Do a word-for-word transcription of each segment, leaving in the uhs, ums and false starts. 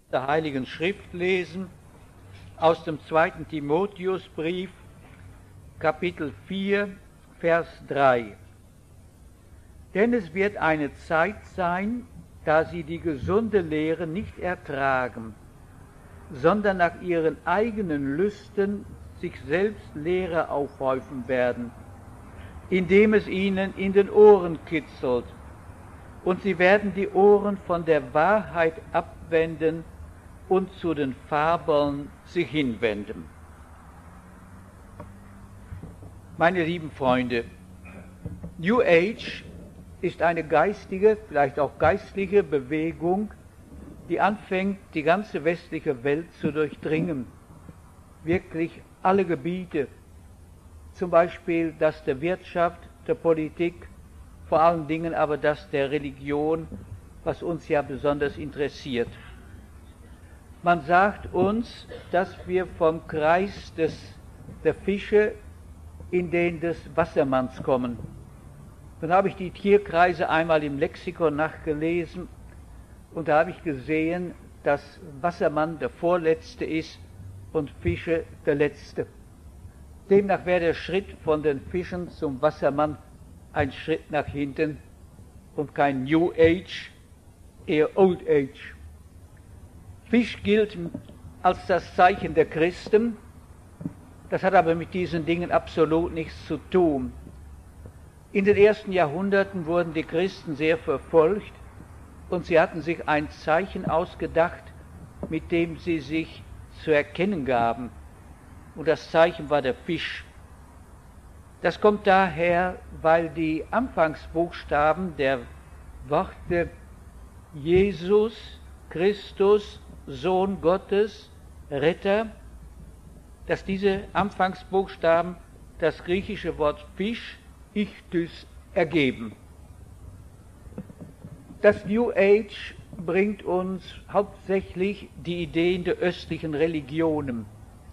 der Heiligen Schrift lesen, aus dem zweiten Timotheusbrief, Kapitel vier, Vers drei. Denn es wird eine Zeit sein, da sie die gesunde Lehre nicht ertragen, sondern nach ihren eigenen Lüsten sich selbst Lehre aufhäufen werden, indem es ihnen in den Ohren kitzelt, und sie werden die Ohren von der Wahrheit abwenden und zu den Fabeln sich hinwenden. Meine lieben Freunde, New Age ist eine geistige, vielleicht auch geistliche Bewegung, die anfängt, die ganze westliche Welt zu durchdringen. Wirklich alle Gebiete, zum Beispiel das der Wirtschaft, der Politik, vor allen Dingen aber das der Religion, was uns ja besonders interessiert. Man sagt uns, dass wir vom Kreis des, der Fische in den des Wassermanns kommen. Dann habe ich die Tierkreise einmal im Lexikon nachgelesen und da habe ich gesehen, dass Wassermann der Vorletzte ist und Fische der Letzte. Demnach wäre der Schritt von den Fischen zum Wassermann ein Schritt nach hinten und kein New Age, eher Old Age. Fisch gilt als das Zeichen der Christen, das hat aber mit diesen Dingen absolut nichts zu tun. In den ersten Jahrhunderten wurden die Christen sehr verfolgt und sie hatten sich ein Zeichen ausgedacht, mit dem sie sich zu erkennen gaben. Und das Zeichen war der Fisch. Das kommt daher, weil die Anfangsbuchstaben der Worte Jesus, Christus, Sohn Gottes, Retter, dass diese Anfangsbuchstaben das griechische Wort Fisch, Ichthys, ergeben. Das New Age bringt uns hauptsächlich die Ideen der östlichen Religionen.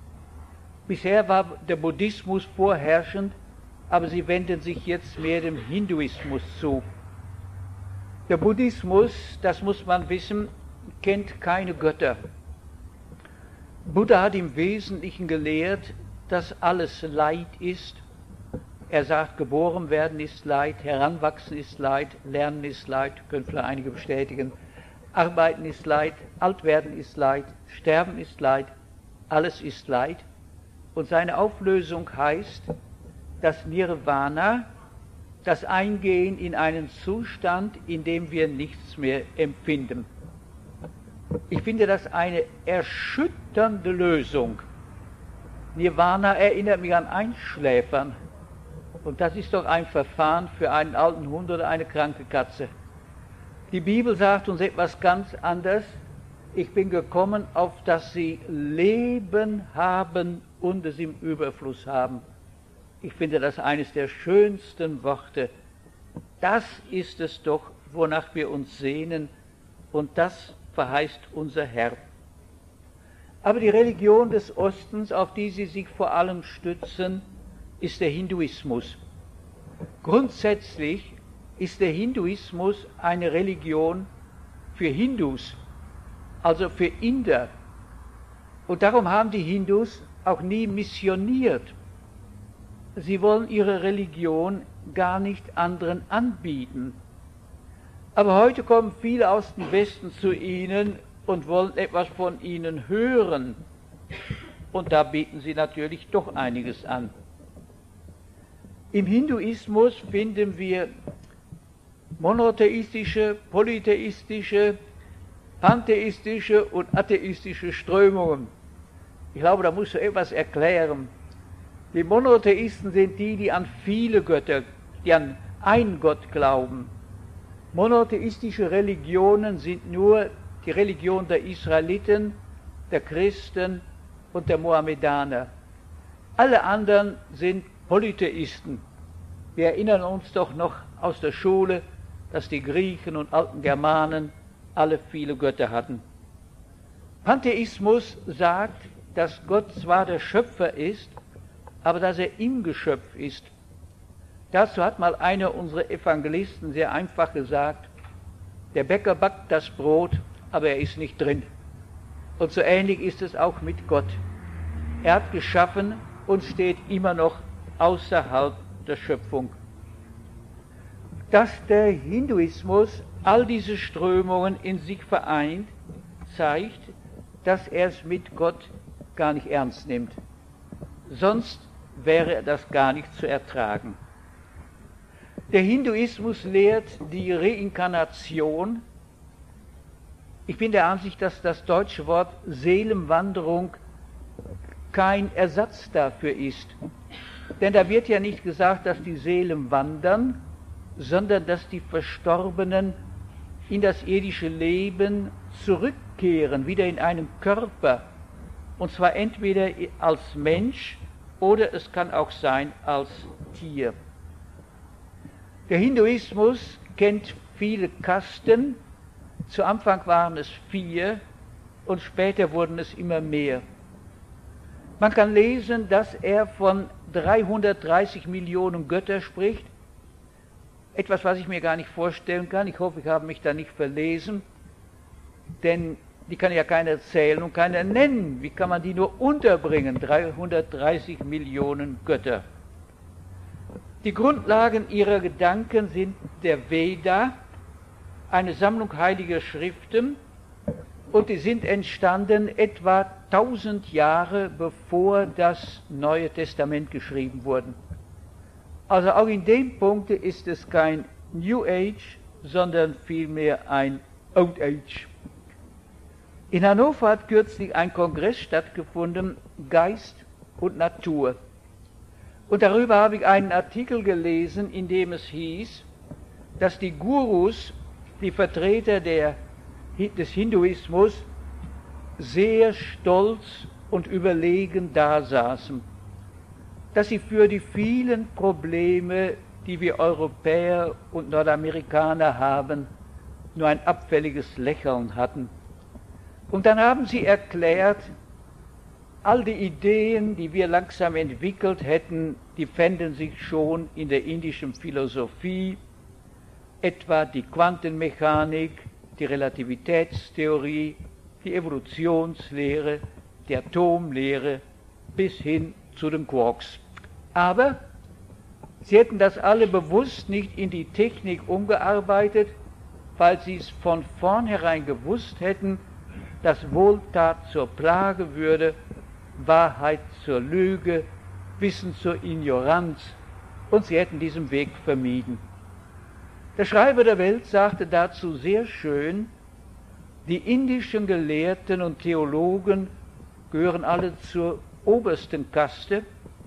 Bisher war der Buddhismus vorherrschend, aber sie wenden sich jetzt mehr dem Hinduismus zu. Der Buddhismus, das muss man wissen, kennt keine Götter. Buddha hat im Wesentlichen gelehrt, dass alles Leid ist. Er sagt, geboren werden ist Leid, heranwachsen ist Leid, lernen ist Leid, können vielleicht einige bestätigen, arbeiten ist Leid, alt werden ist Leid, sterben ist Leid, alles ist Leid. Und seine Auflösung heißt, dass Nirvana, das Eingehen in einen Zustand, in dem wir nichts mehr empfinden. Ich finde das eine erschütternde Lösung. Nirvana erinnert mich an Einschläfern. Und das ist doch ein Verfahren für einen alten Hund oder eine kranke Katze. Die Bibel sagt uns etwas ganz anderes. Ich bin gekommen, auf dass sie Leben haben und es im Überfluss haben. Ich finde das eines der schönsten Worte. Das ist es doch, wonach wir uns sehnen, und das verheißt unser Herr. Aber die Religion des Ostens, auf die sie sich vor allem stützen, ist der Hinduismus. Grundsätzlich ist der Hinduismus eine Religion für Hindus, also für Inder. Und darum haben die Hindus auch nie missioniert. Sie wollen ihre Religion gar nicht anderen anbieten. Aber heute kommen viele aus dem Westen zu ihnen und wollen etwas von ihnen hören. Und da bieten sie natürlich doch einiges an. Im Hinduismus finden wir monotheistische, polytheistische, pantheistische und atheistische Strömungen. Ich glaube, da musst du etwas erklären. Die Monotheisten sind die, die an viele Götter, die an einen Gott glauben. Monotheistische Religionen sind nur die Religion der Israeliten, der Christen und der Mohammedaner. Alle anderen sind Polytheisten. Wir erinnern uns doch noch aus der Schule, dass die Griechen und alten Germanen alle viele Götter hatten. Pantheismus sagt, dass Gott zwar der Schöpfer ist, aber dass er im Geschöpf ist. Dazu hat mal einer unserer Evangelisten sehr einfach gesagt, der Bäcker backt das Brot, aber er ist nicht drin. Und so ähnlich ist es auch mit Gott. Er hat geschaffen und steht immer noch außerhalb der Schöpfung. Dass der Hinduismus all diese Strömungen in sich vereint, zeigt, dass er es mit Gott gar nicht ernst nimmt. Sonst wäre das gar nicht zu ertragen. Der Hinduismus lehrt die Reinkarnation. Ich bin der Ansicht, dass das deutsche Wort Seelenwanderung kein Ersatz dafür ist. Denn da wird ja nicht gesagt, dass die Seelen wandern, sondern dass die Verstorbenen in das irdische Leben zurückkehren, wieder in einen Körper. Und zwar entweder als Mensch oder es kann auch sein als Tier. Der Hinduismus kennt viele Kasten. Zu Anfang waren es vier und später wurden es immer mehr. Man kann lesen, dass er von dreihundertdreißig Millionen Götter spricht. Etwas, was ich mir gar nicht vorstellen kann. Ich hoffe, ich habe mich da nicht verlesen, denn die kann ja keiner zählen und keiner nennen. Wie kann man die nur unterbringen? dreihundertdreißig Millionen Götter. Die Grundlagen ihrer Gedanken sind der Veda, eine Sammlung heiliger Schriften, und die sind entstanden etwa tausend Jahre bevor das Neue Testament geschrieben wurde. Also auch in dem Punkt ist es kein New Age, sondern vielmehr ein Old Age. In Hannover hat kürzlich ein Kongress stattgefunden, Geist und Natur. Und darüber habe ich einen Artikel gelesen, in dem es hieß, dass die Gurus, die Vertreter der, des Hinduismus, sehr stolz und überlegen dasaßen, dass sie für die vielen Probleme, die wir Europäer und Nordamerikaner haben, nur ein abfälliges Lächeln hatten. Und dann haben sie erklärt, all die Ideen, die wir langsam entwickelt hätten, die fänden sich schon in der indischen Philosophie, etwa die Quantenmechanik, die Relativitätstheorie, die Evolutionslehre, die Atomlehre bis hin zu den Quarks. Aber sie hätten das alle bewusst nicht in die Technik umgearbeitet, weil sie es von vornherein gewusst hätten, dass Wohltat zur Plage würde, Wahrheit zur Lüge, Wissen zur Ignoranz, und sie hätten diesen Weg vermieden. Der Schreiber der Welt sagte dazu sehr schön, die indischen Gelehrten und Theologen gehören alle zur obersten Kaste,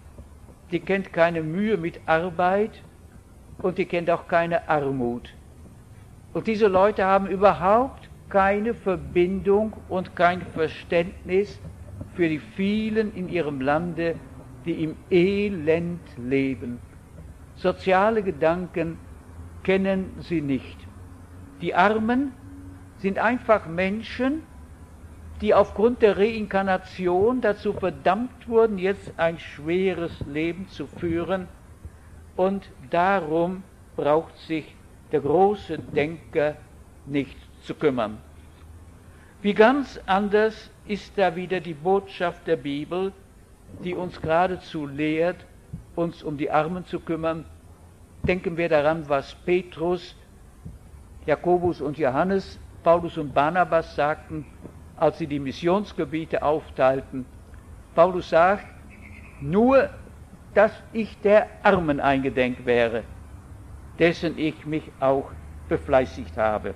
die kennt keine Mühe mit Arbeit und die kennt auch keine Armut. Und diese Leute haben überhaupt keine Verbindung und kein Verständnis für die vielen in ihrem Lande, die im Elend leben. Soziale Gedanken kennen sie nicht. Die Armen sind einfach Menschen, die aufgrund der Reinkarnation dazu verdammt wurden, jetzt ein schweres Leben zu führen, und darum braucht sich der große Denker nicht zu kümmern. Wie ganz anders ist da wieder die Botschaft der Bibel, die uns geradezu lehrt, uns um die Armen zu kümmern. Denken wir daran, was Petrus, Jakobus und Johannes, Paulus und Barnabas sagten, als sie die Missionsgebiete aufteilten. Paulus sagt, nur, dass ich der Armen eingedenk wäre, dessen ich mich auch befleißigt habe.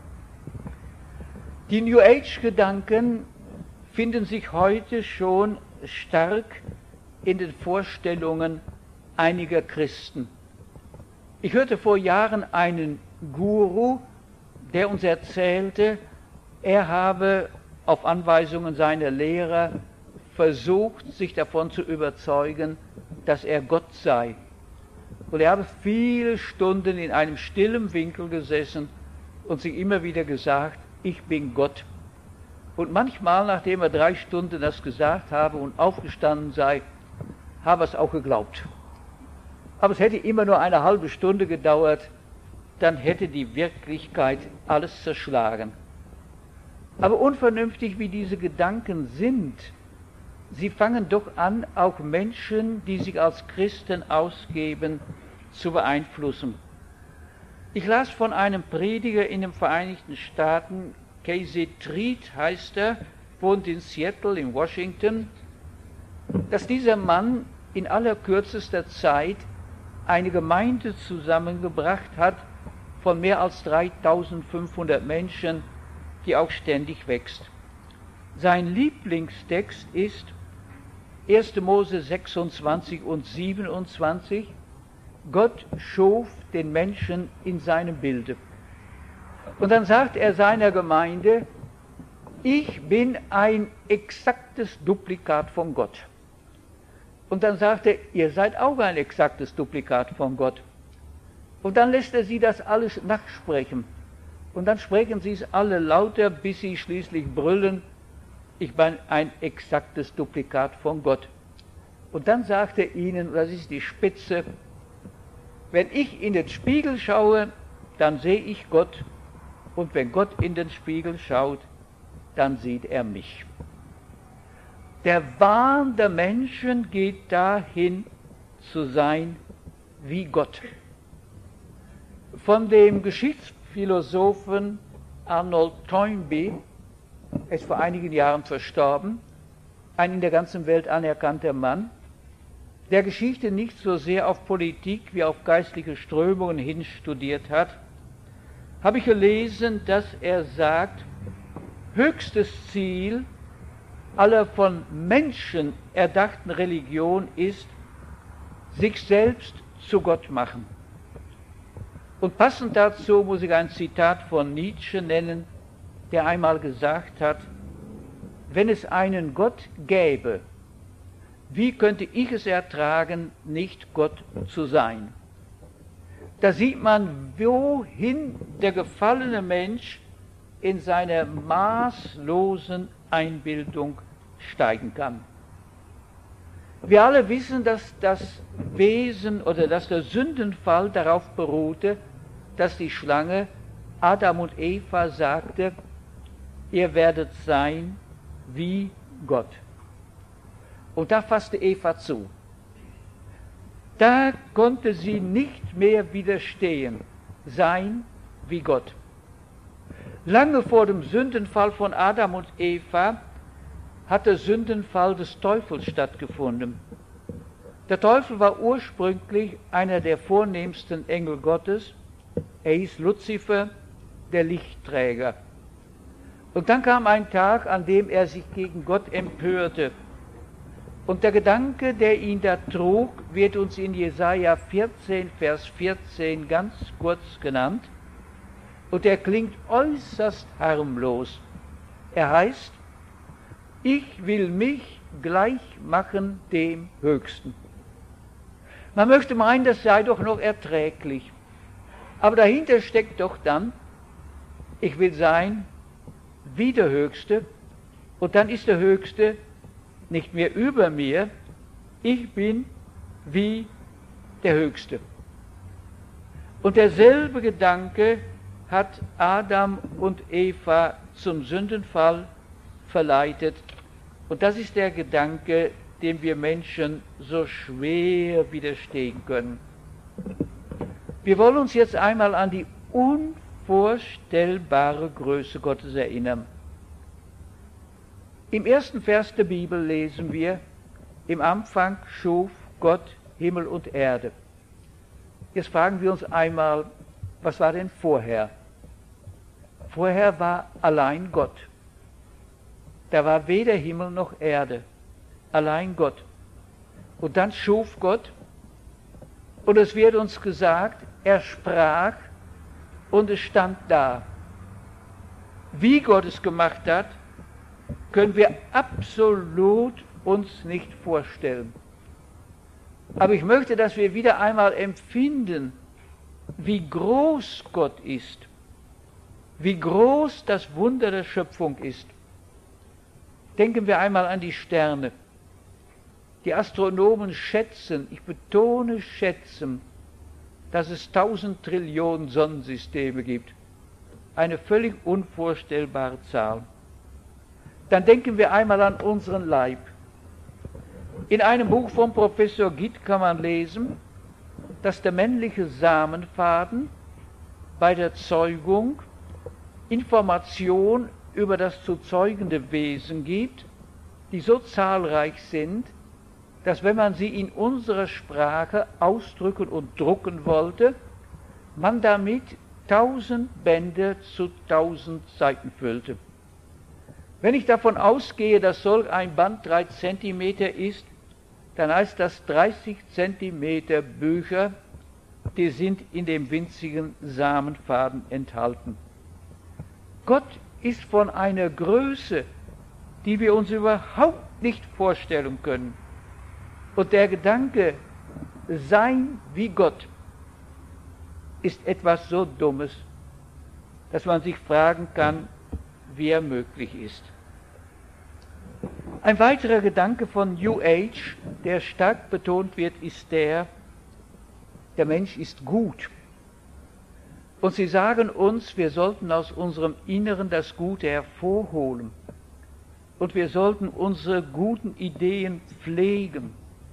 Die New Age-Gedanken finden sich heute schon stark in den Vorstellungen einiger Christen. Ich hörte vor Jahren einen Guru, der uns erzählte, er habe auf Anweisungen seiner Lehrer versucht, sich davon zu überzeugen, dass er Gott sei. Und er habe viele Stunden in einem stillen Winkel gesessen und sich immer wieder gesagt, ich bin Gott. Und manchmal, nachdem er drei Stunden das gesagt habe und aufgestanden sei, habe er es auch geglaubt. Aber es hätte immer nur eine halbe Stunde gedauert, dann hätte die Wirklichkeit alles zerschlagen. Aber unvernünftig wie diese Gedanken sind, sie fangen doch an, auch Menschen, die sich als Christen ausgeben, zu beeinflussen. Ich las von einem Prediger in den Vereinigten Staaten, Casey Treat heißt er, wohnt in Seattle in Washington, dass dieser Mann in allerkürzester Zeit eine Gemeinde zusammengebracht hat von mehr als dreitausendfünfhundert Menschen, die auch ständig wächst. Sein Lieblingstext ist erster Mose sechsundzwanzig und siebenundzwanzig, Gott schuf den Menschen in seinem Bilde. Und dann sagt er seiner Gemeinde, ich bin ein exaktes Duplikat von Gott. Und dann sagt er, ihr seid auch ein exaktes Duplikat von Gott. Und dann lässt er sie das alles nachsprechen. Und dann sprechen sie es alle lauter, bis sie schließlich brüllen, ich bin ein exaktes Duplikat von Gott. Und dann sagt er ihnen, das ist die Spitze, wenn ich in den Spiegel schaue, dann sehe ich Gott. Und wenn Gott in den Spiegel schaut, dann sieht er mich. Der Wahn der Menschen geht dahin, zu sein wie Gott. Von dem Geschichtsphilosophen Arnold Toynbee, er ist vor einigen Jahren verstorben, ein in der ganzen Welt anerkannter Mann, der Geschichte nicht so sehr auf Politik wie auf geistliche Strömungen hin studiert hat, habe ich gelesen, dass er sagt, höchstes Ziel aller von Menschen erdachten Religion ist, sich selbst zu Gott machen. Und passend dazu muss ich ein Zitat von Nietzsche nennen, der einmal gesagt hat, wenn es einen Gott gäbe, wie könnte ich es ertragen, nicht Gott zu sein? Da sieht man, wohin der gefallene Mensch in seiner maßlosen Einbildung steigen kann. Wir alle wissen, dass das Wesen oder dass der Sündenfall darauf beruhte, dass die Schlange Adam und Eva sagte, ihr werdet sein wie Gott. Und da fasste Eva zu. Da konnte sie nicht mehr widerstehen, sein wie Gott. Lange vor dem Sündenfall von Adam und Eva hat der Sündenfall des Teufels stattgefunden. Der Teufel war ursprünglich einer der vornehmsten Engel Gottes. Er hieß Luzifer, der Lichtträger. Und dann kam ein Tag, an dem er sich gegen Gott empörte. Und der Gedanke, der ihn da trug, wird uns in Jesaja vierzehn, Vers vierzehn ganz kurz genannt. Und er klingt äußerst harmlos. Er heißt, ich will mich gleich machen dem Höchsten. Man möchte meinen, das sei doch noch erträglich. Aber dahinter steckt doch dann, ich will sein wie der Höchste. Und dann ist der Höchste nicht mehr über mir, ich bin wie der Höchste. Und derselbe Gedanke hat Adam und Eva zum Sündenfall verleitet. Und das ist der Gedanke, dem wir Menschen so schwer widerstehen können. Wir wollen uns jetzt einmal an die unvorstellbare Größe Gottes erinnern. Im ersten Vers der Bibel lesen wir, im Anfang schuf Gott Himmel und Erde. Jetzt fragen wir uns einmal, was war denn vorher? Vorher war allein Gott. Da war weder Himmel noch Erde, allein Gott. Und dann schuf Gott, und es wird uns gesagt, er sprach und es stand da. Wie Gott es gemacht hat, können wir absolut uns nicht vorstellen. Aber ich möchte, dass wir wieder einmal empfinden, wie groß Gott ist, wie groß das Wunder der Schöpfung ist. Denken wir einmal an die Sterne. Die Astronomen schätzen, ich betone schätzen, dass es tausend Trillionen Sonnensysteme gibt. Eine völlig unvorstellbare Zahl. dann denken wir einmal an unseren Leib. In einem Buch von Professor Gitt kann man lesen, dass der männliche Samenfaden bei der Zeugung Information über das zu zeugende Wesen gibt, die so zahlreich sind, dass wenn man sie in unserer Sprache ausdrücken und drucken wollte, man damit tausend Bände zu tausend Seiten füllte. Wenn ich davon ausgehe, dass solch ein Band drei Zentimeter ist, dann heißt das dreißig Zentimeter Bücher, die sind in dem winzigen Samenfaden enthalten. Gott ist von einer Größe, die wir uns überhaupt nicht vorstellen können. Und der Gedanke, sein wie Gott, ist etwas so Dummes, dass man sich fragen kann, wie er möglich ist. Ein weiterer Gedanke von New Age, der stark betont wird, ist der, der Mensch ist gut. Und sie sagen uns, wir sollten aus unserem Inneren das Gute hervorholen. Und wir sollten unsere guten Ideen pflegen.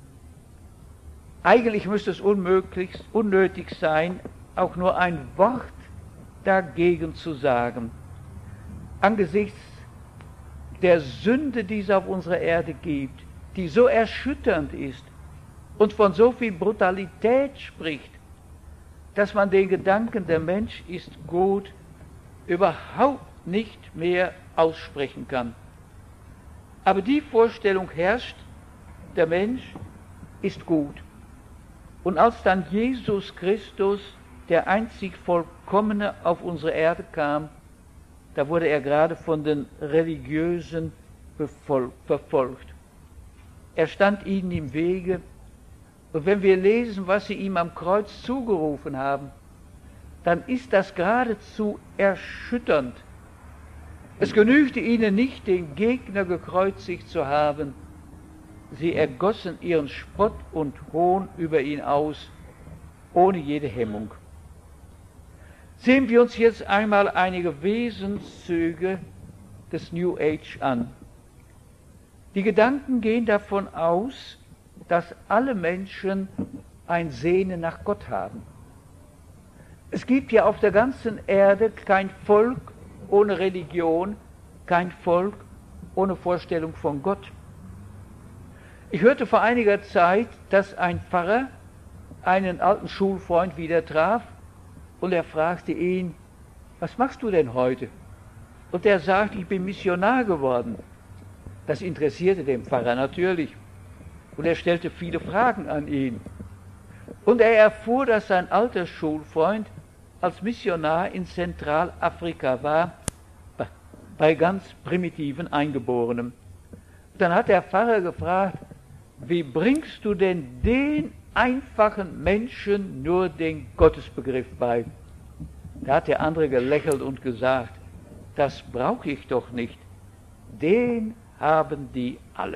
Eigentlich müsste es unmöglich, unnötig sein, auch nur ein Wort dagegen zu sagen. Angesichts der Sünde, die es auf unserer Erde gibt, die so erschütternd ist und von so viel Brutalität spricht, dass man den Gedanken, der Mensch ist gut, überhaupt nicht mehr aussprechen kann. Aber die Vorstellung herrscht, der Mensch ist gut. Und als dann Jesus Christus, der einzig Vollkommene, auf unsere Erde kam, da wurde er gerade von den Religiösen verfolgt. Er stand ihnen im Wege. Und wenn wir lesen, was sie ihm am Kreuz zugerufen haben, dann ist das geradezu erschütternd. Es genügte ihnen nicht, den Gegner gekreuzigt zu haben. Sie ergossen ihren Spott und Hohn über ihn aus, ohne jede Hemmung. Sehen wir uns jetzt einmal einige Wesenszüge des New Age an. Die Gedanken gehen davon aus, dass alle Menschen ein Sehnen nach Gott haben. Es gibt ja auf der ganzen Erde kein Volk ohne Religion, kein Volk ohne Vorstellung von Gott. Ich hörte vor einiger Zeit, dass ein Pfarrer einen alten Schulfreund wieder traf und er fragte ihn, was machst du denn heute? Und er sagte, ich bin Missionar geworden. Das interessierte den Pfarrer natürlich. Und er stellte viele Fragen an ihn. Und er erfuhr, dass sein alter Schulfreund als Missionar in Zentralafrika war, bei ganz primitiven Eingeborenen. Dann hat der Pfarrer gefragt, wie bringst du denn den einfachen Menschen nur den Gottesbegriff bei? Da hat der andere gelächelt und gesagt, das brauche ich doch nicht, den haben die alle.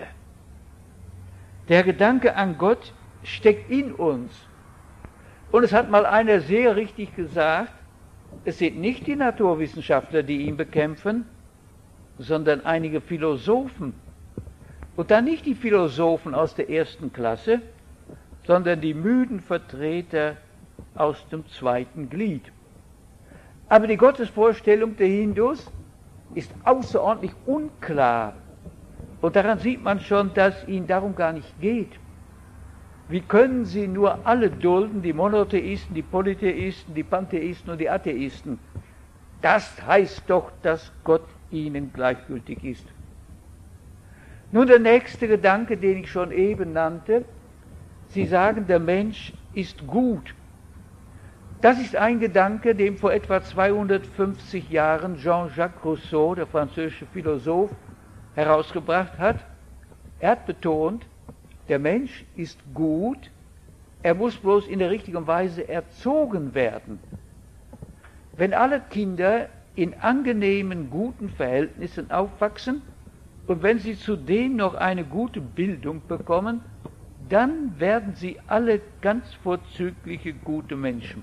Der Gedanke an Gott steckt in uns. Und es hat mal einer sehr richtig gesagt, es sind nicht die Naturwissenschaftler, die ihn bekämpfen, sondern einige Philosophen. Und dann nicht die Philosophen aus der ersten Klasse, sondern die müden Vertreter aus dem zweiten Glied. Aber die Gottesvorstellung der Hindus ist außerordentlich unklar. Und daran sieht man schon, dass ihnen darum gar nicht geht. Wie können sie nur alle dulden, die Monotheisten, die Polytheisten, die Pantheisten und die Atheisten? Das heißt doch, dass Gott ihnen gleichgültig ist. Nun der nächste Gedanke, den ich schon eben nannte. Sie sagen, der Mensch ist gut. Das ist ein Gedanke, den vor etwa zweihundertfünfzig Jahren Jean-Jacques Rousseau, der französische Philosoph, herausgebracht hat. Er hat betont, der Mensch ist gut, er muss bloß in der richtigen Weise erzogen werden. Wenn alle Kinder in angenehmen, guten Verhältnissen aufwachsen und wenn sie zudem noch eine gute Bildung bekommen, dann werden sie alle ganz vorzügliche gute Menschen.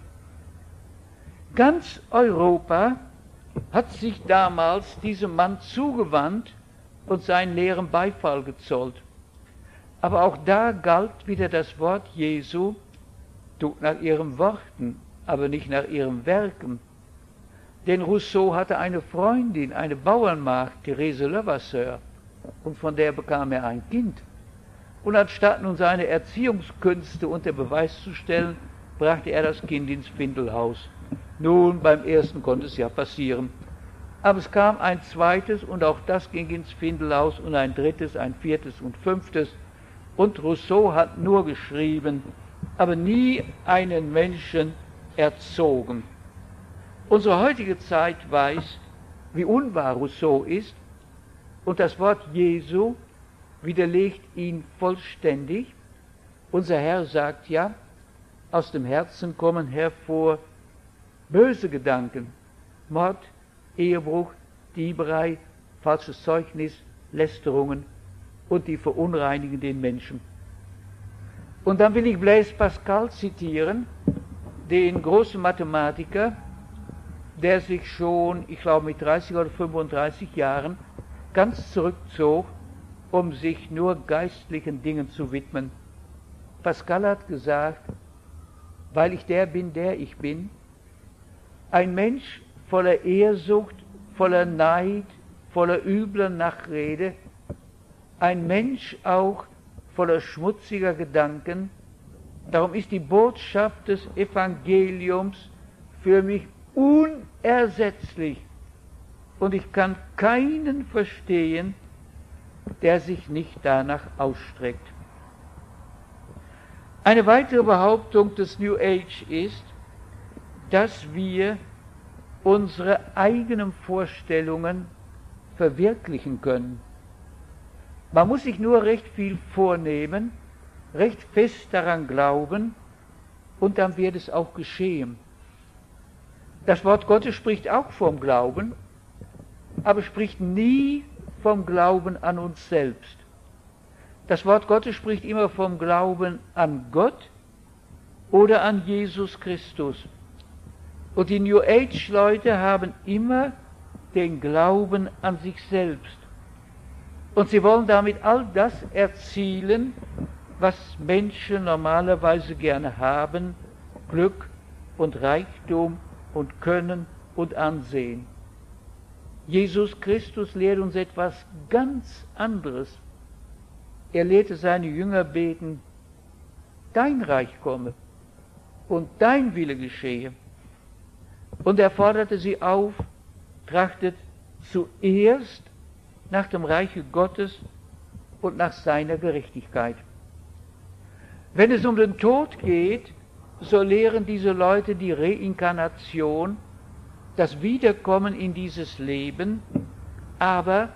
Ganz Europa hat sich damals diesem Mann zugewandt und seinen Lehren Beifall gezollt. Aber auch da galt wieder das Wort Jesu: tut nach ihren Worten, aber nicht nach ihren Werken. Denn Rousseau hatte eine Freundin, eine Bauernmagd, Therese Levasseur, und von der bekam er ein Kind. Und anstatt nun seine Erziehungskünste unter Beweis zu stellen, brachte er das Kind ins Findelhaus. Nun, beim ersten konnte es ja passieren. Aber es kam ein zweites und auch das ging ins Findelhaus und ein drittes, ein viertes und fünftes. Und Rousseau hat nur geschrieben, aber nie einen Menschen erzogen. Unsere heutige Zeit weiß, wie unwahr Rousseau ist, und das Wort Jesu widerlegt ihn vollständig. Unser Herr sagt ja, aus dem Herzen kommen hervor böse Gedanken, Mord, Ehebruch, Dieberei, falsches Zeugnis, Lästerungen und die verunreinigen den Menschen. Und dann will ich Blaise Pascal zitieren, den großen Mathematiker, der sich schon, ich glaube mit dreißig oder fünfunddreißig Jahren, ganz zurückzog, um sich nur geistlichen Dingen zu widmen. Pascal hat gesagt, weil ich der bin, der ich bin, ein Mensch voller Ehrsucht, voller Neid, voller übler Nachrede, ein Mensch auch voller schmutziger Gedanken. Darum ist die Botschaft des Evangeliums für mich unersetzlich und ich kann keinen verstehen, der sich nicht danach ausstreckt. Eine weitere Behauptung des New Age ist, dass wir unsere eigenen Vorstellungen verwirklichen können. Man muss sich nur recht viel vornehmen, recht fest daran glauben und dann wird es auch geschehen. Das Wort Gottes spricht auch vom Glauben, aber spricht nie vom Glauben an uns selbst. Das Wort Gottes spricht immer vom Glauben an Gott oder an Jesus Christus. Und die New Age-Leute haben immer den Glauben an sich selbst. Und sie wollen damit all das erzielen, was Menschen normalerweise gerne haben: Glück und Reichtum und Können und Ansehen. Jesus Christus lehrt uns etwas ganz anderes. Er lehrte seine Jünger beten: Dein Reich komme und dein Wille geschehe. Und er forderte sie auf: Trachtet zuerst nach dem Reiche Gottes und nach seiner Gerechtigkeit. Wenn es um den Tod geht, so lehren diese Leute die Reinkarnation, das Wiederkommen in dieses Leben, aber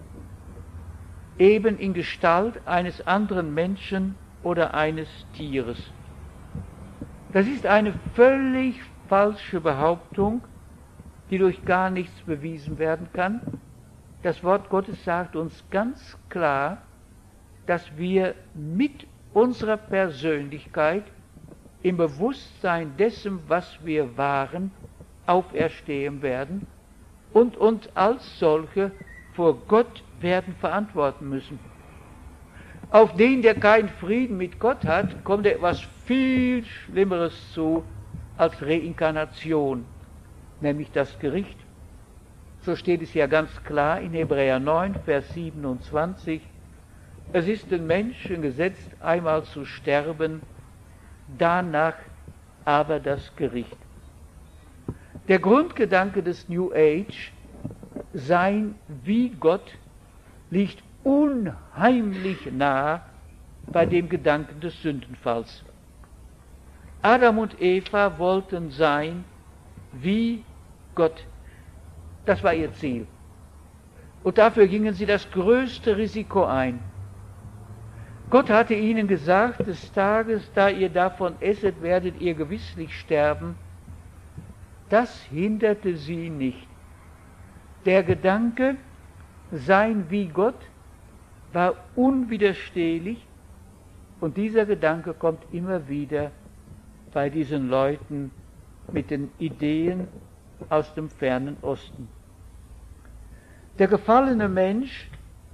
eben in Gestalt eines anderen Menschen oder eines Tieres. Das ist eine völlig falsche Behauptung, die durch gar nichts bewiesen werden kann. Das Wort Gottes sagt uns ganz klar, dass wir mit unserer Persönlichkeit im Bewusstsein dessen, was wir waren, auferstehen werden und uns als solche vor Gott werden verantworten müssen. Auf den, der keinen Frieden mit Gott hat, kommt etwas viel Schlimmeres zu als Reinkarnation, nämlich das Gericht. So steht es ja ganz klar in Hebräer neun, Vers siebenundzwanzig. Es ist den Menschen gesetzt, einmal zu sterben, danach aber das Gericht. Der Grundgedanke des New Age, sein wie Gott, liegt unheimlich nah bei dem Gedanken des Sündenfalls. Adam und Eva wollten sein wie Gott. Das war ihr Ziel. Und dafür gingen sie das größte Risiko ein. Gott hatte ihnen gesagt, des Tages, da ihr davon esset, werdet ihr gewisslich sterben. Das hinderte sie nicht. Der Gedanke, sein wie Gott, war unwiderstehlich und dieser Gedanke kommt immer wieder bei diesen Leuten mit den Ideen aus dem fernen Osten. Der gefallene Mensch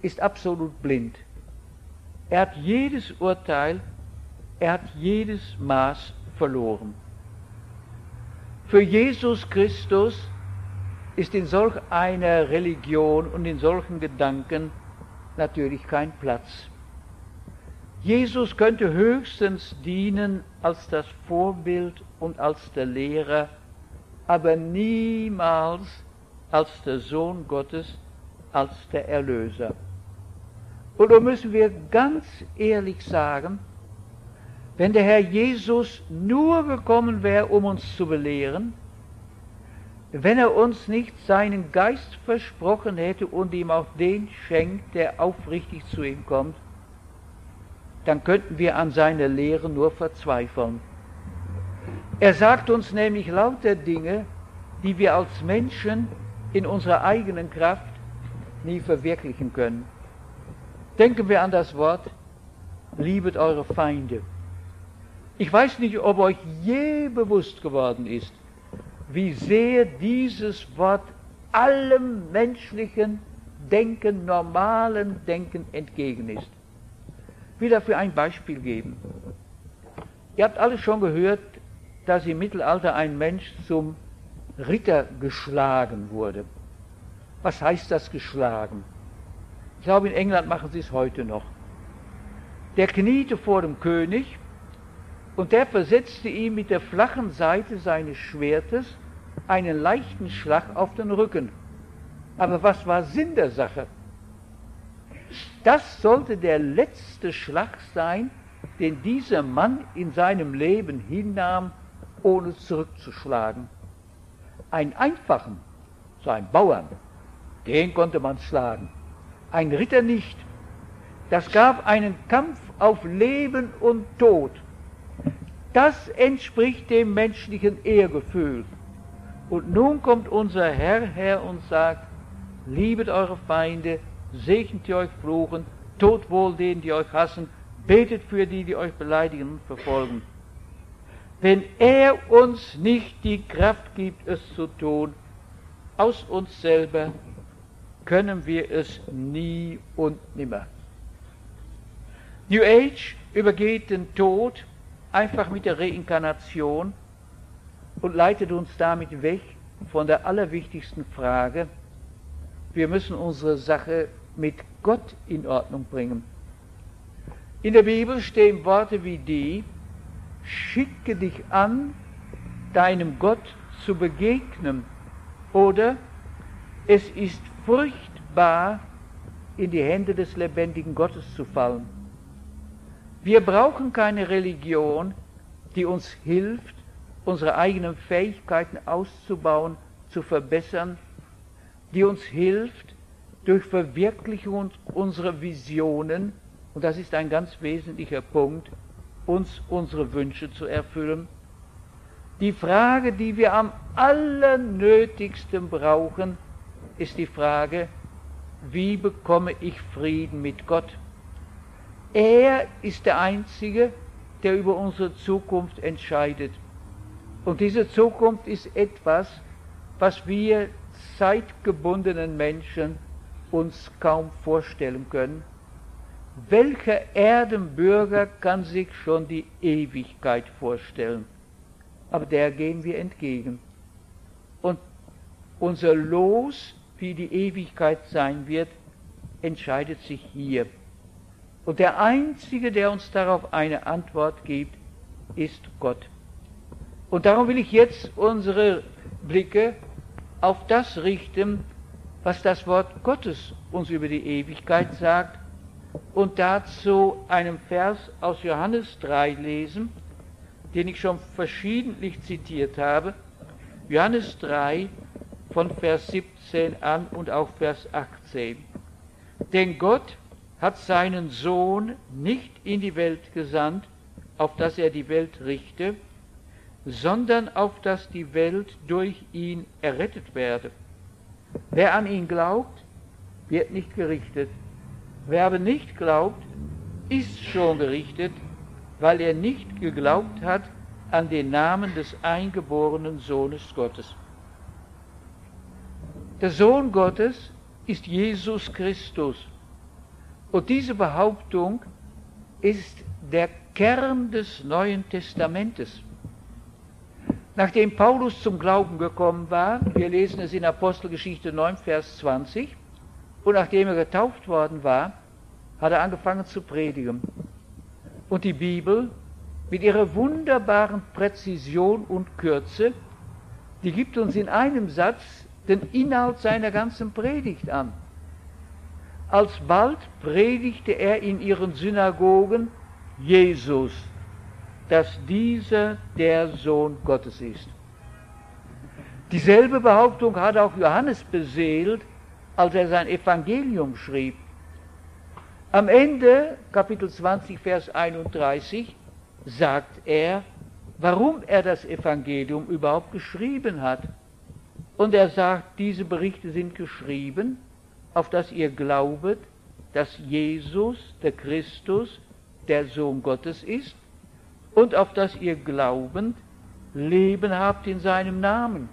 ist absolut blind. Er hat jedes Urteil, er hat jedes Maß verloren. Für Jesus Christus ist in solch einer Religion und in solchen Gedanken natürlich kein Platz. Jesus könnte höchstens dienen als das Vorbild und als der Lehrer, aber niemals als der Sohn Gottes, als der Erlöser. Und da müssen wir ganz ehrlich sagen, wenn der Herr Jesus nur gekommen wäre, um uns zu belehren, wenn er uns nicht seinen Geist versprochen hätte und ihm auch den schenkt, der aufrichtig zu ihm kommt, dann könnten wir an seiner Lehre nur verzweifeln. Er sagt uns nämlich lauter Dinge, die wir als Menschen in unserer eigenen Kraft nie verwirklichen können. Denken wir an das Wort, liebet eure Feinde. Ich weiß nicht, ob euch je bewusst geworden ist, wie sehr dieses Wort allem menschlichen Denken, normalen Denken entgegen ist. Ich will dafür ein Beispiel geben. Ihr habt alle schon gehört, dass im Mittelalter ein Mensch zum Ritter geschlagen wurde. Was heißt das geschlagen? Ich glaube, in England machen sie es heute noch. Der kniete vor dem König und der versetzte ihm mit der flachen Seite seines Schwertes einen leichten Schlag auf den Rücken. Aber was war Sinn der Sache? Das sollte der letzte Schlag sein, den dieser Mann in seinem Leben hinnahm, ohne zurückzuschlagen. Einen einfachen, so einen Bauern, den konnte man schlagen. Ein Ritter nicht. Das gab einen Kampf auf Leben und Tod. Das entspricht dem menschlichen Ehrgefühl. Und nun kommt unser Herr her und sagt, liebet eure Feinde, segnet die euch fluchen, tut wohl denen, die euch hassen, betet für die, die euch beleidigen und verfolgen. Wenn er uns nicht die Kraft gibt, es zu tun, aus uns selber können wir es nie und nimmer. New Age übergeht den Tod einfach mit der Reinkarnation und leitet uns damit weg von der allerwichtigsten Frage. Wir müssen unsere Sache mit Gott in Ordnung bringen. In der Bibel stehen Worte wie die, schicke dich an, deinem Gott zu begegnen, oder es ist furchtbar, in die Hände des lebendigen Gottes zu fallen. Wir brauchen keine Religion, die uns hilft, unsere eigenen Fähigkeiten auszubauen, zu verbessern, die uns hilft, durch Verwirklichung unserer Visionen, und das ist ein ganz wesentlicher Punkt, uns unsere Wünsche zu erfüllen. Die Frage, die wir am allernötigsten brauchen, ist die Frage, wie bekomme ich Frieden mit Gott? Er ist der Einzige, der über unsere Zukunft entscheidet. Und diese Zukunft ist etwas, was wir zeitgebundenen Menschen uns kaum vorstellen können. Welcher Erdenbürger kann sich schon die Ewigkeit vorstellen? Aber der gehen wir entgegen. Und unser Los, wie die Ewigkeit sein wird, entscheidet sich hier. Und der Einzige, der uns darauf eine Antwort gibt, ist Gott. Und darum will ich jetzt unsere Blicke auf das richten, was das Wort Gottes uns über die Ewigkeit sagt, und dazu einen Vers aus Johannes drei lesen, den ich schon verschiedentlich zitiert habe. Johannes drei von Vers siebzehn an und auch Vers achtzehn. Denn Gott hat seinen Sohn nicht in die Welt gesandt, auf dass er die Welt richte, sondern auf dass die Welt durch ihn errettet werde. Wer an ihn glaubt, wird nicht gerichtet. Wer aber nicht glaubt, ist schon gerichtet, weil er nicht geglaubt hat an den Namen des eingeborenen Sohnes Gottes. Der Sohn Gottes ist Jesus Christus. Und diese Behauptung ist der Kern des Neuen Testamentes. Nachdem Paulus zum Glauben gekommen war, wir lesen es in Apostelgeschichte neun, Vers zwanzig, und nachdem er getauft worden war, hat er angefangen zu predigen. Und die Bibel mit ihrer wunderbaren Präzision und Kürze, die gibt uns in einem Satz den Inhalt seiner ganzen Predigt an. Alsbald predigte er in ihren Synagogen Jesus, dass dieser der Sohn Gottes ist. Dieselbe Behauptung hat auch Johannes beseelt, als er sein Evangelium schrieb. Am Ende, Kapitel zwanzig, Vers einunddreißig, sagt er, warum er das Evangelium überhaupt geschrieben hat. Und er sagt, diese Berichte sind geschrieben, auf dass ihr glaubet, dass Jesus, der Christus, der Sohn Gottes ist, und auf dass ihr glaubend Leben habt in seinem Namen.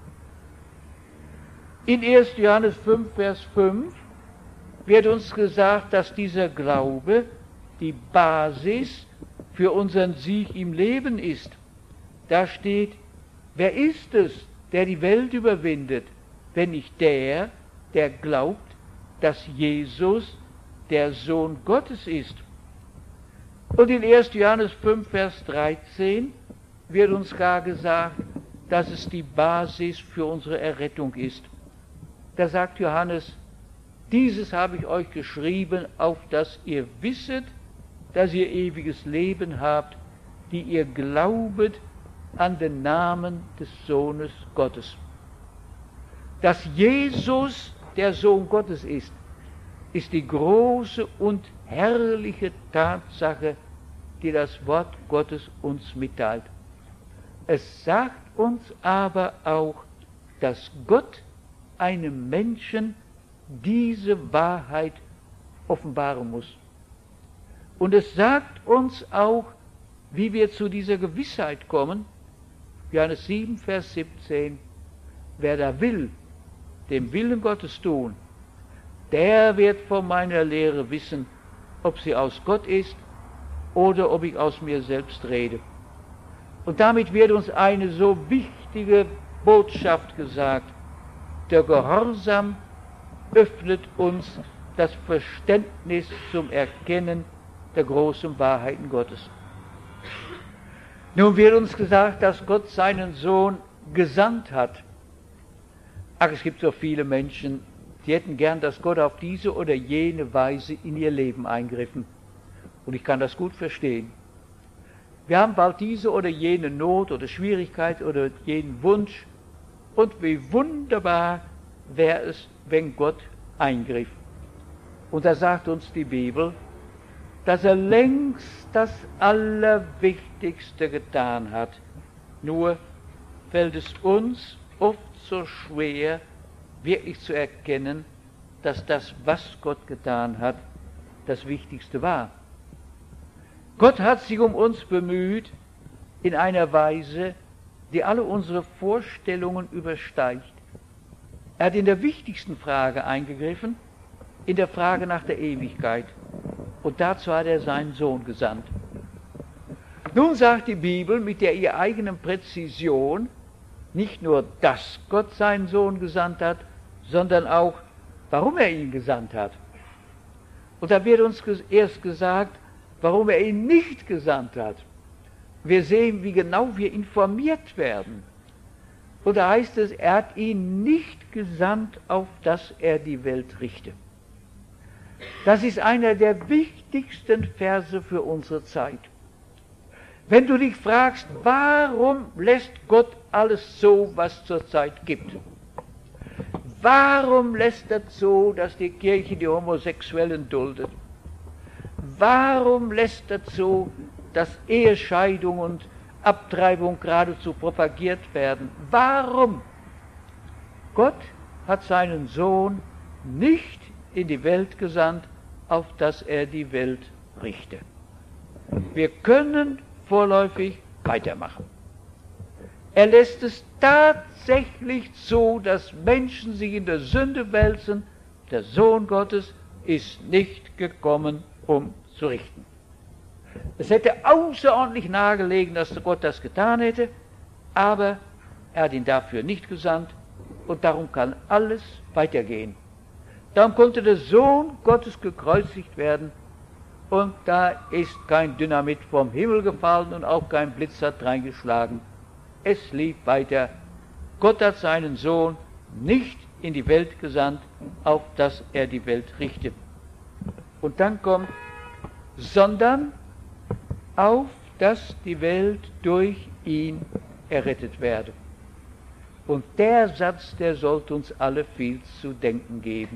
In erster Johannes fünf, Vers fünf wird uns gesagt, dass dieser Glaube die Basis für unseren Sieg im Leben ist. Da steht, wer ist es, der die Welt überwindet, wenn nicht der, der glaubt, dass Jesus der Sohn Gottes ist. Und in erster Johannes fünf, Vers dreizehn wird uns gar gesagt, dass es die Basis für unsere Errettung ist. Da sagt Johannes, dieses habe ich euch geschrieben, auf dass ihr wisset, dass ihr ewiges Leben habt, die ihr glaubet an den Namen des Sohnes Gottes. Dass Jesus der Sohn Gottes ist, ist die große und herrliche Tatsache, die das Wort Gottes uns mitteilt. Es sagt uns aber auch, dass Gott einem Menschen diese Wahrheit offenbaren muss. Und es sagt uns auch, wie wir zu dieser Gewissheit kommen. Johannes sieben, Vers siebzehn, wer da will, dem Willen Gottes tun, der wird von meiner Lehre wissen, ob sie aus Gott ist oder ob ich aus mir selbst rede. Und damit wird uns eine so wichtige Botschaft gesagt. Der Gehorsam öffnet uns das Verständnis zum Erkennen der großen Wahrheiten Gottes. Nun wird uns gesagt, dass Gott seinen Sohn gesandt hat. Ach, es gibt so viele Menschen, die hätten gern, dass Gott auf diese oder jene Weise in ihr Leben eingriffen. Und ich kann das gut verstehen. Wir haben bald diese oder jene Not oder Schwierigkeit oder jenen Wunsch. Und wie wunderbar wäre es, wenn Gott eingriff. Und da sagt uns die Bibel, dass er längst das Allerwichtigste getan hat. Nur fällt es uns oft so schwer, wirklich zu erkennen, dass das, was Gott getan hat, das Wichtigste war. Gott hat sich um uns bemüht in einer Weise, die alle unsere Vorstellungen übersteigt. Er hat in der wichtigsten Frage eingegriffen, in der Frage nach der Ewigkeit. Und dazu hat er seinen Sohn gesandt. Nun sagt die Bibel mit der ihr eigenen Präzision nicht nur, dass Gott seinen Sohn gesandt hat, sondern auch, warum er ihn gesandt hat. Und da wird uns erst gesagt, warum er ihn nicht gesandt hat. Wir sehen, wie genau wir informiert werden. Und da heißt es, er hat ihn nicht gesandt, auf dass er die Welt richte. Das ist einer der wichtigsten Verse für unsere Zeit. Wenn du dich fragst, warum lässt Gott alles so, was es zurzeit gibt? Warum lässt er so, dass die Kirche die Homosexuellen duldet? Warum lässt er so, dass Ehescheidung und Abtreibung geradezu propagiert werden? Warum? Gott hat seinen Sohn nicht in die Welt gesandt, auf dass er die Welt richte. Wir können vorläufig weitermachen. Er lässt es tatsächlich zu, dass Menschen sich in der Sünde wälzen. Der Sohn Gottes ist nicht gekommen, um zu richten. Es hätte außerordentlich nahegelegen, dass Gott das getan hätte, aber er hat ihn dafür nicht gesandt und darum kann alles weitergehen. Darum konnte der Sohn Gottes gekreuzigt werden und da ist kein Dynamit vom Himmel gefallen und auch kein Blitz hat reingeschlagen. Es lief weiter. Gott hat seinen Sohn nicht in die Welt gesandt, auf dass er die Welt richte. Und dann kommt, sondern auf dass die Welt durch ihn errettet werde. Und der Satz, der sollte uns alle viel zu denken geben.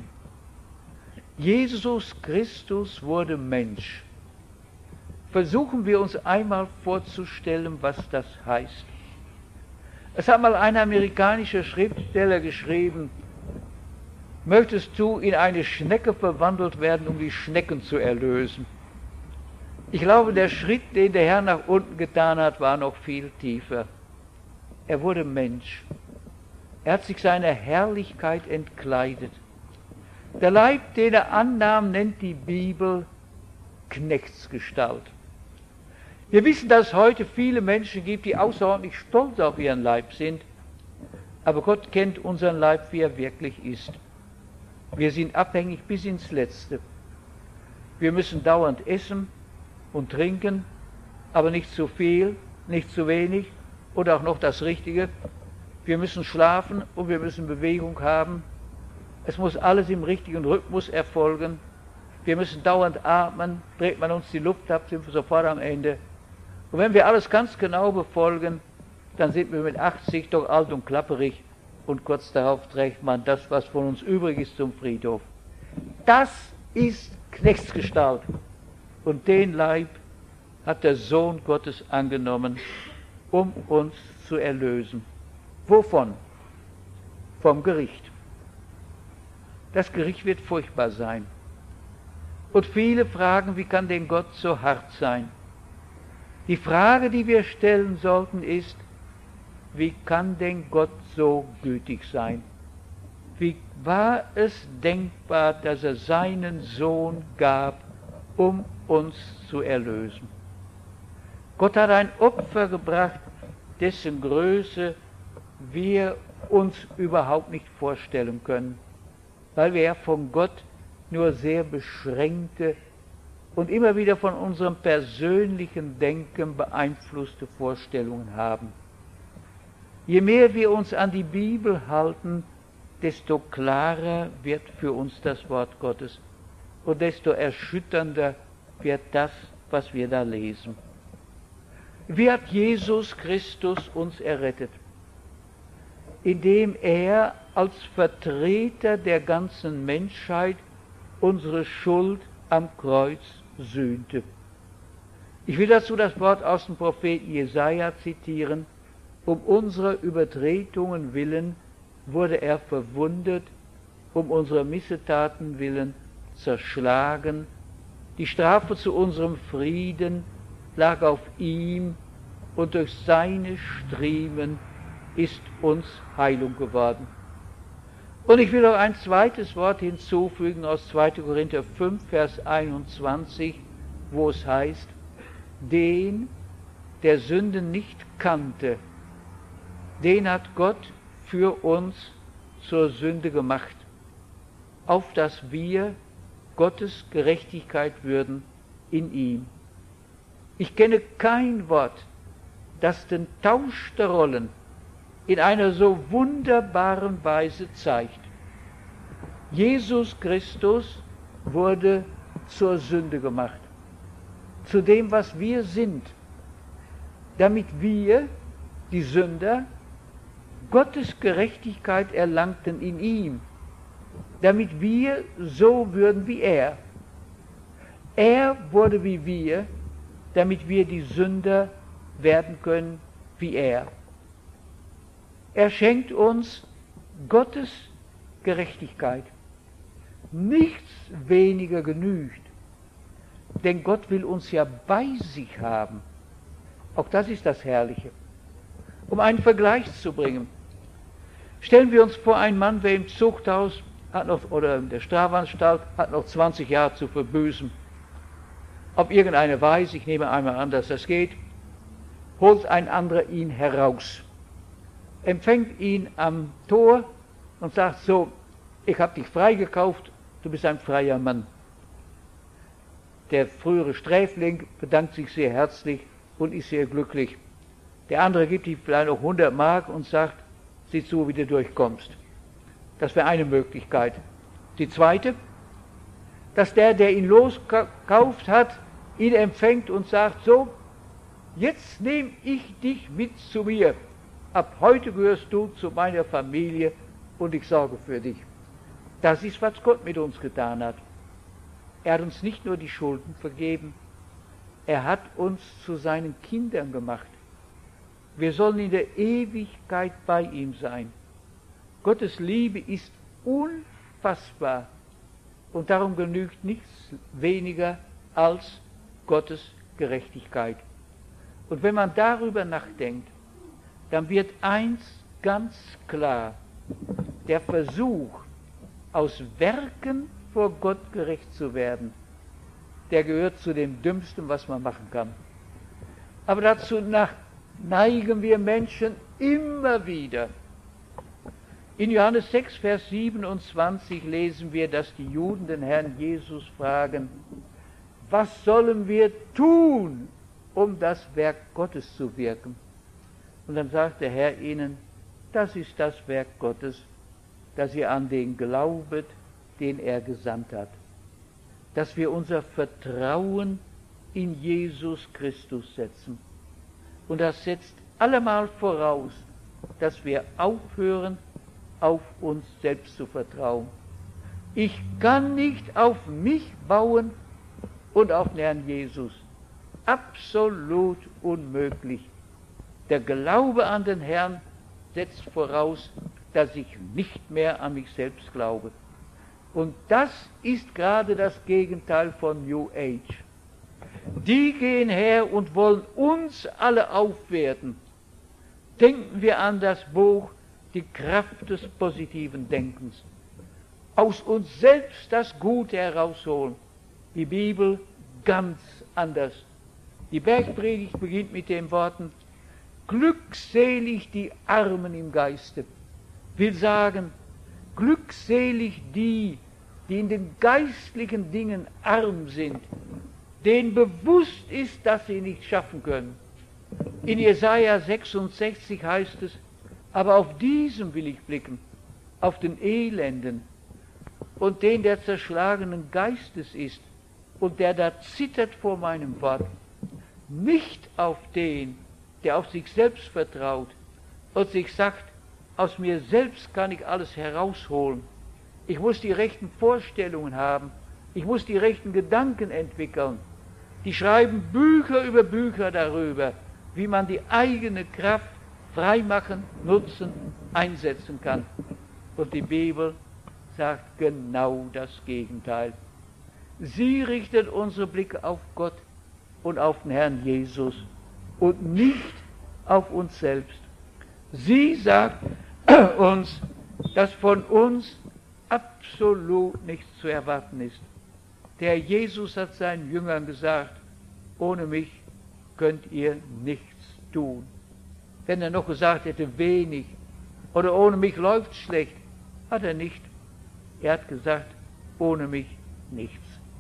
Jesus Christus wurde Mensch. Versuchen wir uns einmal vorzustellen, was das heißt. Es hat mal ein amerikanischer Schriftsteller geschrieben, möchtest du in eine Schnecke verwandelt werden, um die Schnecken zu erlösen? Ich glaube, der Schritt, den der Herr nach unten getan hat, war noch viel tiefer. Er wurde Mensch. Er hat sich seiner Herrlichkeit entkleidet. Der Leib, den er annahm, nennt die Bibel Knechtsgestalt. Wir wissen, dass es heute viele Menschen gibt, die außerordentlich stolz auf ihren Leib sind, aber Gott kennt unseren Leib, wie er wirklich ist. Wir sind abhängig bis ins Letzte. Wir müssen dauernd essen und trinken, aber nicht zu viel, nicht zu wenig oder auch noch das Richtige. Wir müssen schlafen und wir müssen Bewegung haben. Es muss alles im richtigen Rhythmus erfolgen. Wir müssen dauernd atmen. Dreht man uns die Luft ab, sind wir sofort am Ende. Und wenn wir alles ganz genau befolgen, dann sind wir mit achtzig doch alt und klapperig und kurz darauf trägt man das, was von uns übrig ist, zum Friedhof. Das ist Knechtsgestalt. Und den Leib hat der Sohn Gottes angenommen, um uns zu erlösen. Wovon? Vom Gericht. Das Gericht wird furchtbar sein. Und viele fragen, wie kann denn Gott so hart sein? Die Frage, die wir stellen sollten, ist, wie kann denn Gott so gütig sein? Wie war es denkbar, dass er seinen Sohn gab, um uns zu erlösen? Gott hat ein Opfer gebracht, dessen Größe wir uns überhaupt nicht vorstellen können, weil wir ja von Gott nur sehr beschränkte und immer wieder von unserem persönlichen Denken beeinflusste Vorstellungen haben. Je mehr wir uns an die Bibel halten, desto klarer wird für uns das Wort Gottes und desto erschütternder wird das, was wir da lesen. Wie hat Jesus Christus uns errettet? Indem er als Vertreter der ganzen Menschheit unsere Schuld am Kreuz sühnte. Ich will dazu das Wort aus dem Propheten Jesaja zitieren. Um unserer Übertretungen willen wurde er verwundet, um unserer Missetaten willen zerschlagen. Die Strafe zu unserem Frieden lag auf ihm und durch seine Striemen ist uns Heilung geworden. Und ich will noch ein zweites Wort hinzufügen aus zweiter Korinther fünf, Vers einundzwanzig, wo es heißt, den, der Sünden nicht kannte, den hat Gott für uns zur Sünde gemacht, auf dass wir Gottes Gerechtigkeit würden in ihm. Ich kenne kein Wort, das den Tausch der Rollen in einer so wunderbaren Weise zeigt. Jesus Christus wurde zur Sünde gemacht, zu dem, was wir sind, damit wir, die Sünder, Gottes Gerechtigkeit erlangten in ihm, damit wir so würden wie er. Er wurde wie wir, damit wir die Sünder werden können wie er. Er schenkt uns Gottes Gerechtigkeit. Nichts weniger genügt, denn Gott will uns ja bei sich haben. Auch das ist das Herrliche. Um einen Vergleich zu bringen, stellen wir uns vor, ein Mann, der im Zuchthaus hat noch, oder in der Strafanstalt hat noch zwanzig Jahre zu verbüßen. auf irgendeine Weise, ich nehme einmal an, dass das geht, holt ein anderer ihn heraus, empfängt ihn am Tor und sagt so, ich habe dich freigekauft, du bist ein freier Mann. Der frühere Sträfling bedankt sich sehr herzlich und ist sehr glücklich. Der andere gibt ihm vielleicht noch hundert Mark und sagt, sieh zu, wie du durchkommst. Das wäre eine Möglichkeit. Die zweite, dass der, der ihn loskauft hat, ihn empfängt und sagt, so, jetzt nehme ich dich mit zu mir. Ab heute gehörst du zu meiner Familie und ich sorge für dich. Das ist, was Gott mit uns getan hat. Er hat uns nicht nur die Schulden vergeben, er hat uns zu seinen Kindern gemacht. Wir sollen in der Ewigkeit bei ihm sein. Gottes Liebe ist unfassbar und darum genügt nichts weniger als Gottes Gerechtigkeit. Und wenn man darüber nachdenkt, dann wird eins ganz klar, der Versuch, aus Werken vor Gott gerecht zu werden, der gehört zu dem Dümmsten, was man machen kann. Aber dazu nach neigen wir Menschen immer wieder. In Johannes sechs, Vers siebenundzwanzig lesen wir, dass die Juden den Herrn Jesus fragen, was sollen wir tun, um das Werk Gottes zu wirken? Und dann sagt der Herr ihnen, das ist das Werk Gottes, dass ihr an den glaubet, den er gesandt hat. Dass wir unser Vertrauen in Jesus Christus setzen. Und das setzt allemal voraus, dass wir aufhören, auf uns selbst zu vertrauen. Ich kann nicht auf mich bauen und auf den Herrn Jesus. Absolut unmöglich. Der Glaube an den Herrn setzt voraus, dass ich nicht mehr an mich selbst glaube. Und das ist gerade das Gegenteil von New Age. Die gehen her und wollen uns alle aufwerten. Denken wir an das Buch Die Kraft des positiven Denkens. Aus uns selbst das Gute herausholen. Die Bibel ganz anders. Die Bergpredigt beginnt mit den Worten, glückselig die Armen im Geiste. Will sagen, glückselig die, die in den geistlichen Dingen arm sind, denen bewusst ist, dass sie nicht schaffen können. In Jesaja sechsundsechzig heißt es, aber auf diesen will ich blicken, auf den Elenden und den, der zerschlagenen Geistes ist und der da zittert vor meinem Wort, nicht auf den, der auf sich selbst vertraut und sich sagt, aus mir selbst kann ich alles herausholen. Ich muss die rechten Vorstellungen haben. Ich muss die rechten Gedanken entwickeln. Die schreiben Bücher über Bücher darüber, wie man die eigene Kraft freimachen, nutzen, einsetzen kann. Und die Bibel sagt genau das Gegenteil. Sie richtet unsere Blicke auf Gott und auf den Herrn Jesus und nicht auf uns selbst. Sie sagt uns, dass von uns absolut nichts zu erwarten ist. Der Herr Jesus hat seinen Jüngern gesagt, ohne mich könnt ihr nichts tun. Wenn er noch gesagt hätte, wenig oder ohne mich läuft es schlecht, hat er nicht. Er hat gesagt, ohne mich nichts.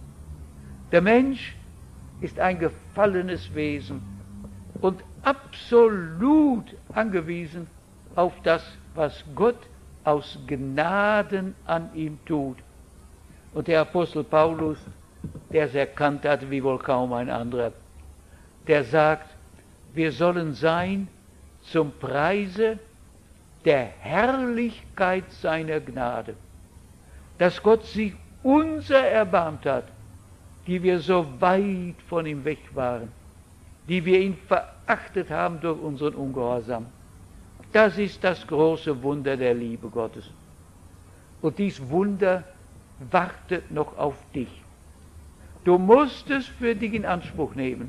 Der Mensch ist ein gefallenes Wesen und absolut angewiesen auf das, was Gott aus Gnaden an ihm tut. Und der Apostel Paulus, der es erkannt hat, wie wohl kaum ein anderer, der sagt, wir sollen sein zum Preise der Herrlichkeit seiner Gnade, dass Gott sich unser erbarmt hat, die wir so weit von ihm weg waren, die wir ihn verachtet haben durch unseren Ungehorsam. Das ist das große Wunder der Liebe Gottes. Und dies Wunder wartet noch auf dich. Du musst es für dich in Anspruch nehmen.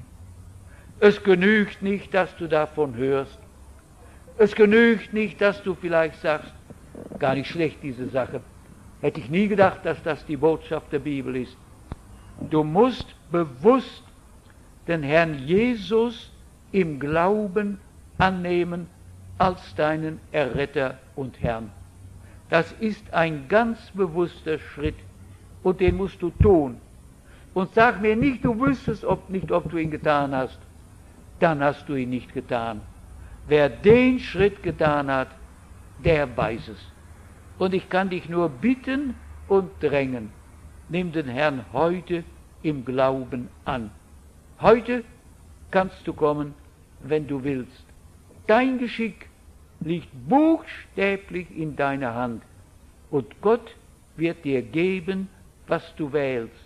Es genügt nicht, dass du davon hörst. Es genügt nicht, dass du vielleicht sagst, gar nicht schlecht diese Sache. Hätte ich nie gedacht, dass das die Botschaft der Bibel ist. Du musst bewusst den Herrn Jesus im Glauben annehmen als deinen Erretter und Herrn. Das ist ein ganz bewusster Schritt und den musst du tun. Und sag mir nicht, du wüsstest ob nicht, ob du ihn getan hast. Dann hast du ihn nicht getan. Wer den Schritt getan hat, der weiß es. Und ich kann dich nur bitten und drängen, nimm den Herrn heute im Glauben an. Heute kannst du kommen, wenn du willst. Dein Geschick liegt buchstäblich in deiner Hand und Gott wird dir geben, was du wählst.